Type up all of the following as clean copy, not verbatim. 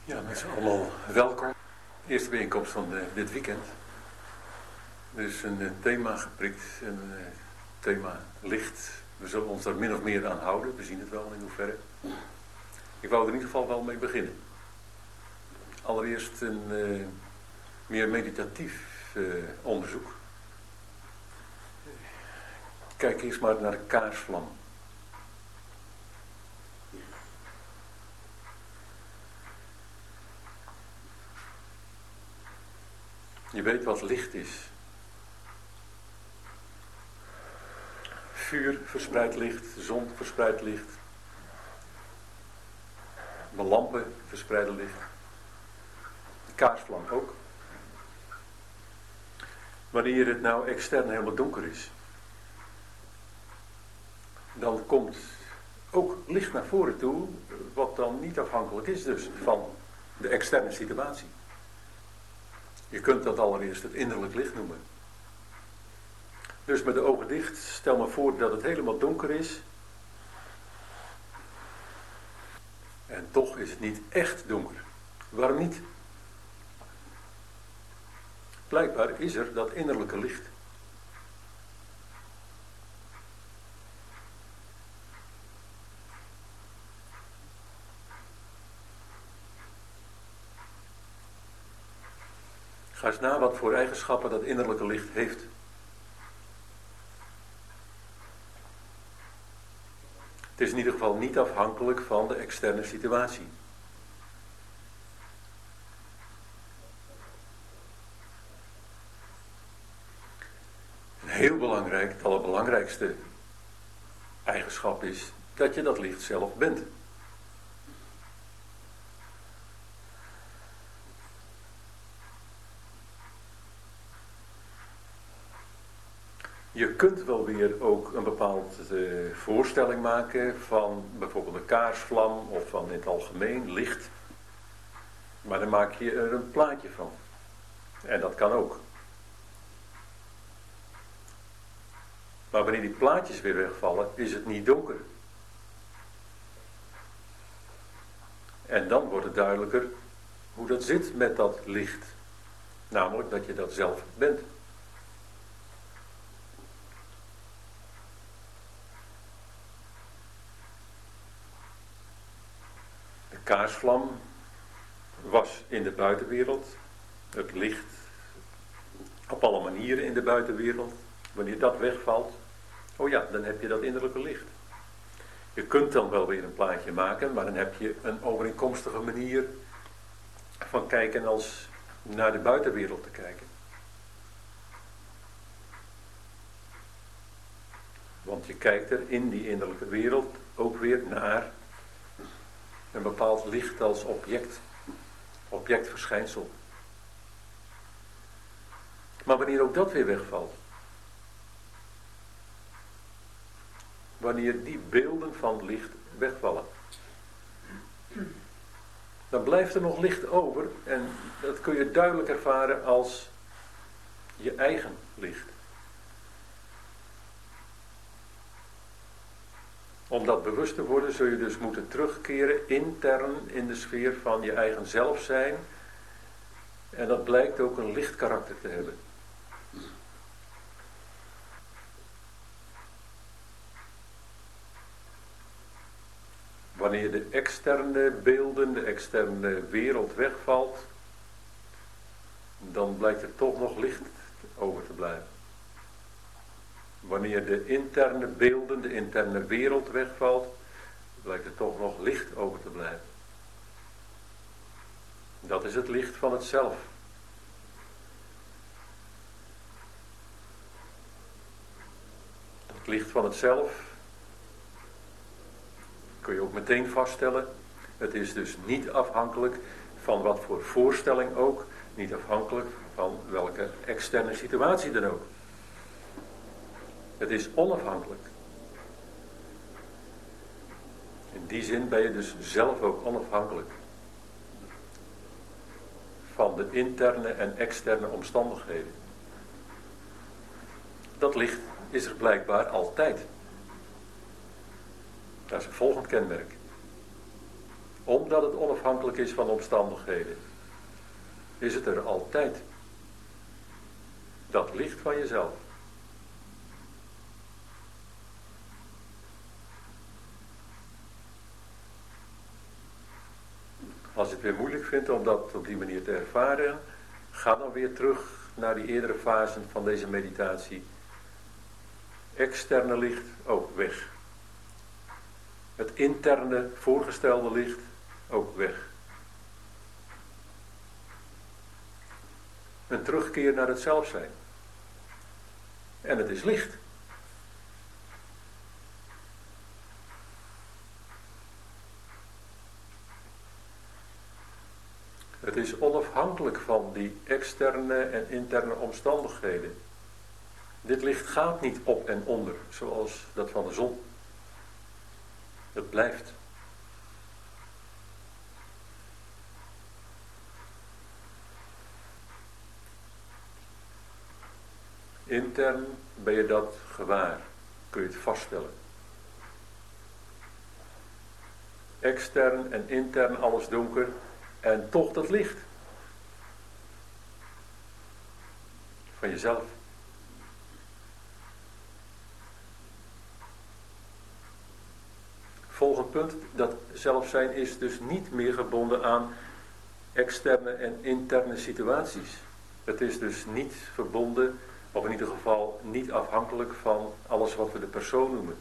Ja, mensen allemaal welkom. Eerste bijeenkomst van dit weekend. Er is een thema geprikt, een thema licht. We zullen ons daar min of meer aan houden, we zien het wel in hoeverre. Ik wou er in ieder geval wel mee beginnen. Allereerst een meer meditatief onderzoek. Kijk eerst maar naar de kaarsvlam. Je weet wat licht is. Vuur verspreidt licht, zon verspreidt licht. De lampen verspreiden licht. De kaarsvlam ook. Wanneer het nou extern helemaal donker is, dan komt ook licht naar voren toe, wat dan niet afhankelijk is dus van de externe situatie. Je kunt dat allereerst het innerlijk licht noemen. Dus met de ogen dicht, stel me voor dat het helemaal donker is. En toch is het niet echt donker. Waarom niet? Blijkbaar is er dat innerlijke licht. Ga eens na wat voor eigenschappen dat innerlijke licht heeft. Het is in ieder geval niet afhankelijk van de externe situatie. Een heel belangrijk, het allerbelangrijkste eigenschap is dat je dat licht zelf bent. Je kunt wel weer ook een bepaalde voorstelling maken van bijvoorbeeld een kaarsvlam of van in het algemeen licht. Maar dan maak je er een plaatje van. En dat kan ook. Maar wanneer die plaatjes weer wegvallen, is het niet donker. En dan wordt het duidelijker hoe dat zit met dat licht. Namelijk dat je dat zelf bent. De kaarsvlam was in de buitenwereld. Het licht op alle manieren in de buitenwereld. Wanneer dat wegvalt, oh ja, dan heb je dat innerlijke licht. Je kunt dan wel weer een plaatje maken, maar dan heb je een overeenkomstige manier van kijken als naar de buitenwereld te kijken. Want je kijkt er in die innerlijke wereld ook weer naar een bepaald licht als objectverschijnsel. Maar wanneer ook dat weer wegvalt, wanneer die beelden van licht wegvallen, dan blijft er nog licht over en dat kun je duidelijk ervaren als je eigen licht. Om dat bewust te worden zul je dus moeten terugkeren intern in de sfeer van je eigen zelf zijn. En dat blijkt ook een licht karakter te hebben. Wanneer de externe beelden, de externe wereld wegvalt, dan blijkt er toch nog licht over te blijven. Wanneer de interne beelden, de interne wereld wegvalt, blijkt er toch nog licht over te blijven. Dat is het licht van het zelf. Het licht van het zelf kun je ook meteen vaststellen. Het is dus niet afhankelijk van wat voor voorstelling ook, niet afhankelijk van welke externe situatie dan ook. Het is onafhankelijk. In die zin ben je dus zelf ook onafhankelijk van de interne en externe omstandigheden. Dat licht is er blijkbaar altijd. Dat is een volgend kenmerk. Omdat het onafhankelijk is van omstandigheden, is het er altijd. Dat licht van jezelf. Als je het weer moeilijk vindt om dat op die manier te ervaren, ga dan weer terug naar die eerdere fasen van deze meditatie. Externe licht, ook weg. Het interne voorgestelde licht, ook weg. Een terugkeer naar het zelf zijn. En het is licht. Het is onafhankelijk van die externe en interne omstandigheden. Dit licht gaat niet op en onder, zoals dat van de zon. Het blijft. Intern ben je dat gewaar, kun je het vaststellen. Extern en intern alles donker en toch dat licht. Van jezelf. Volgend punt, dat zelfzijn is dus niet meer gebonden aan externe en interne situaties. Het is dus niet verbonden, of in ieder geval niet afhankelijk van alles wat we de persoon noemen.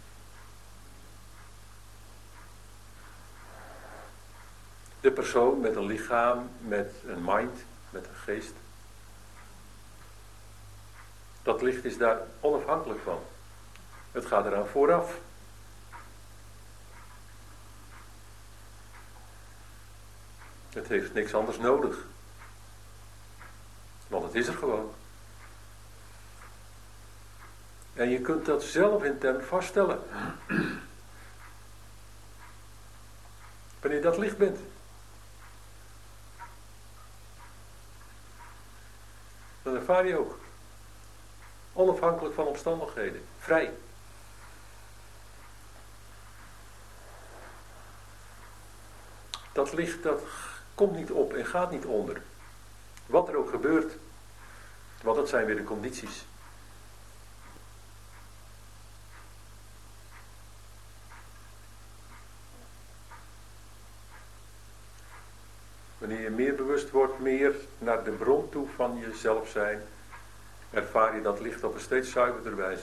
De persoon met een lichaam, met een mind, met een geest. Dat licht is daar onafhankelijk van. Het gaat eraan vooraf. Het heeft niks anders nodig. Want het is er gewoon. En je kunt dat zelf intern vaststellen. Wanneer je dat licht bent. Dan ervaar je ook. Onafhankelijk van omstandigheden. Vrij. Dat licht dat komt niet op en gaat niet onder. Wat er ook gebeurt. Want dat zijn weer de condities. Wanneer je meer bewust wordt, meer naar de bron toe van jezelf zijn, ervaar je dat licht op een steeds zuiverder wijze.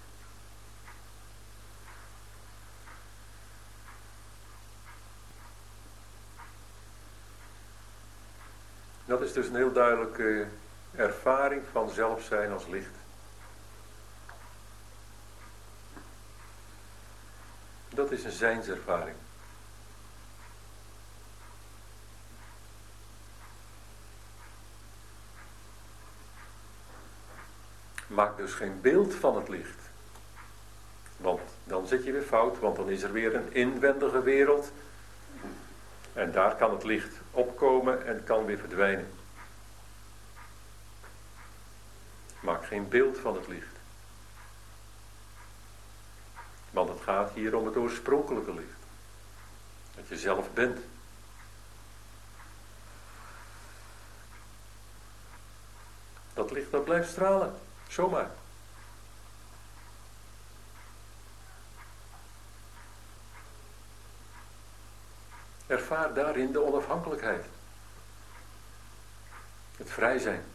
Dat is dus een heel duidelijke ervaring van zelf zijn als licht. Dat is een zijnservaring. Maak dus geen beeld van het licht. Want dan zit je weer fout, want dan is er weer een inwendige wereld. En daar kan het licht opkomen en kan weer verdwijnen. Maak geen beeld van het licht. Want het gaat hier om het oorspronkelijke licht. Dat je zelf bent. Dat licht dat blijft stralen. Zomaar. Ervaar daarin de onafhankelijkheid. Het vrij zijn.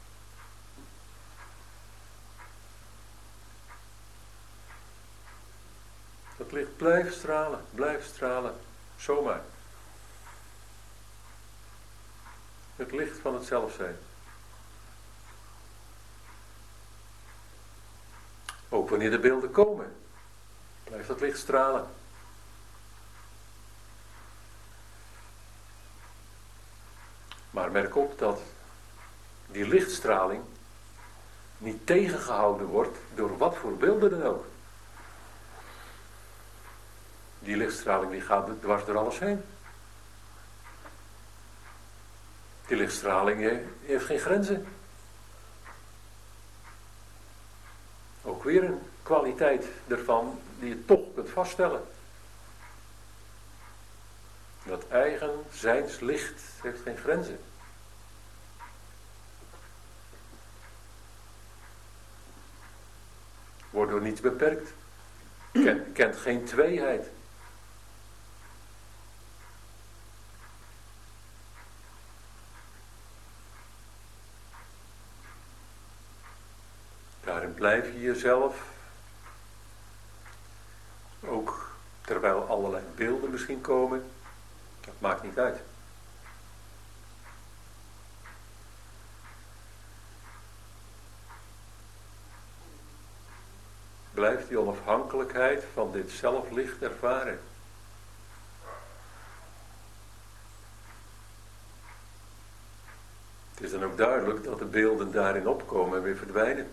Dat licht blijft stralen, zomaar. Het licht van het zelf zijn. Ook wanneer de beelden komen, blijft dat licht stralen. Maar merk op dat die lichtstraling niet tegengehouden wordt door wat voor beelden dan ook. Die lichtstraling die gaat dwars door alles heen. Die lichtstraling heeft geen grenzen. Ook weer een kwaliteit ervan die je toch kunt vaststellen. Dat eigen zijnslicht heeft geen grenzen. Wordt door niets beperkt. Kent geen tweeheid. Daarin blijf je jezelf, ook terwijl allerlei beelden misschien komen, dat maakt niet uit. Blijf die onafhankelijkheid van dit zelflicht ervaren. Het is dan ook duidelijk dat de beelden daarin opkomen en weer verdwijnen.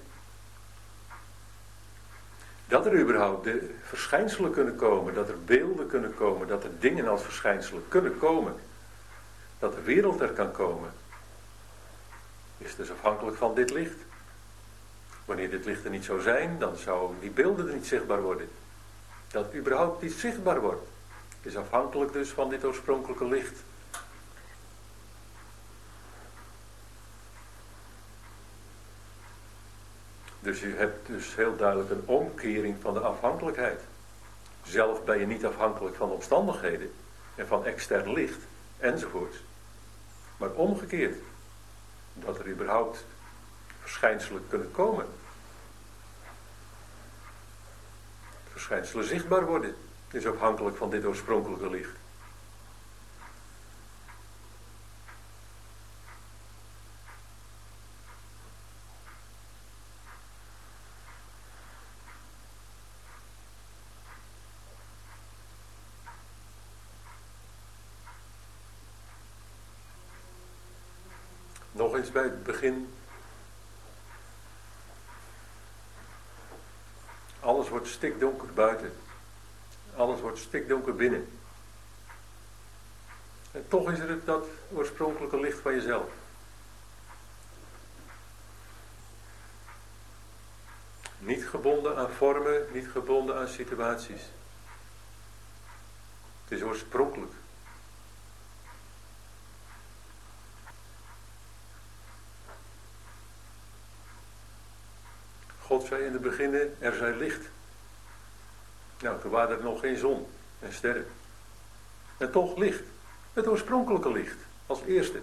Dat er überhaupt de verschijnselen kunnen komen, dat er beelden kunnen komen, dat er dingen als verschijnselen kunnen komen, dat de wereld er kan komen, is dus afhankelijk van dit licht. Wanneer dit licht er niet zou zijn, dan zouden die beelden er niet zichtbaar worden. Dat het überhaupt niet zichtbaar wordt, is afhankelijk dus van dit oorspronkelijke licht. Dus je hebt dus heel duidelijk een omkering van de afhankelijkheid. Zelf ben je niet afhankelijk van omstandigheden en van extern licht enzovoorts. Maar omgekeerd, dat er überhaupt verschijnselen kunnen komen. Verschijnselen zichtbaar worden, is afhankelijk van dit oorspronkelijke licht. Nog eens bij het begin. Alles wordt stikdonker buiten. Alles wordt stikdonker binnen. En toch is er het dat oorspronkelijke licht van jezelf. Niet gebonden aan vormen, niet gebonden aan situaties. Het is oorspronkelijk. God zei in het begin, er zij licht. Nou, toen waren er nog geen zon en sterren. En toch licht. Het oorspronkelijke licht, als eerste.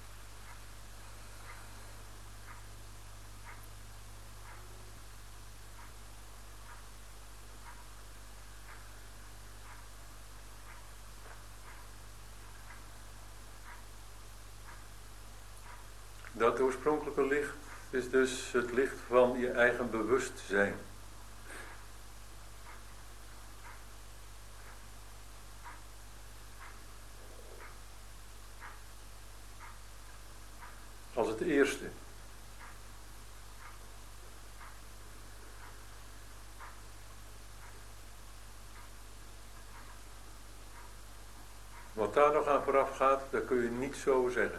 Dat oorspronkelijke licht is dus het licht van je eigen bewustzijn. Als het eerste. Wat daar nog aan vooraf gaat, dat kun je niet zo zeggen.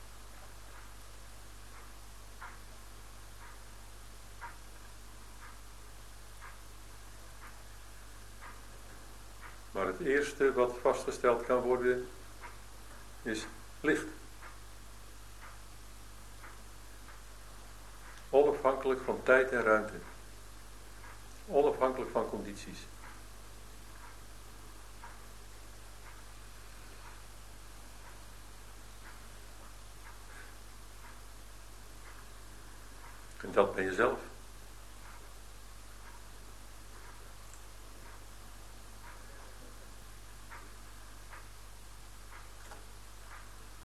Maar het eerste wat vastgesteld kan worden, is licht. Onafhankelijk van tijd en ruimte. Onafhankelijk van condities. En dat ben je zelf.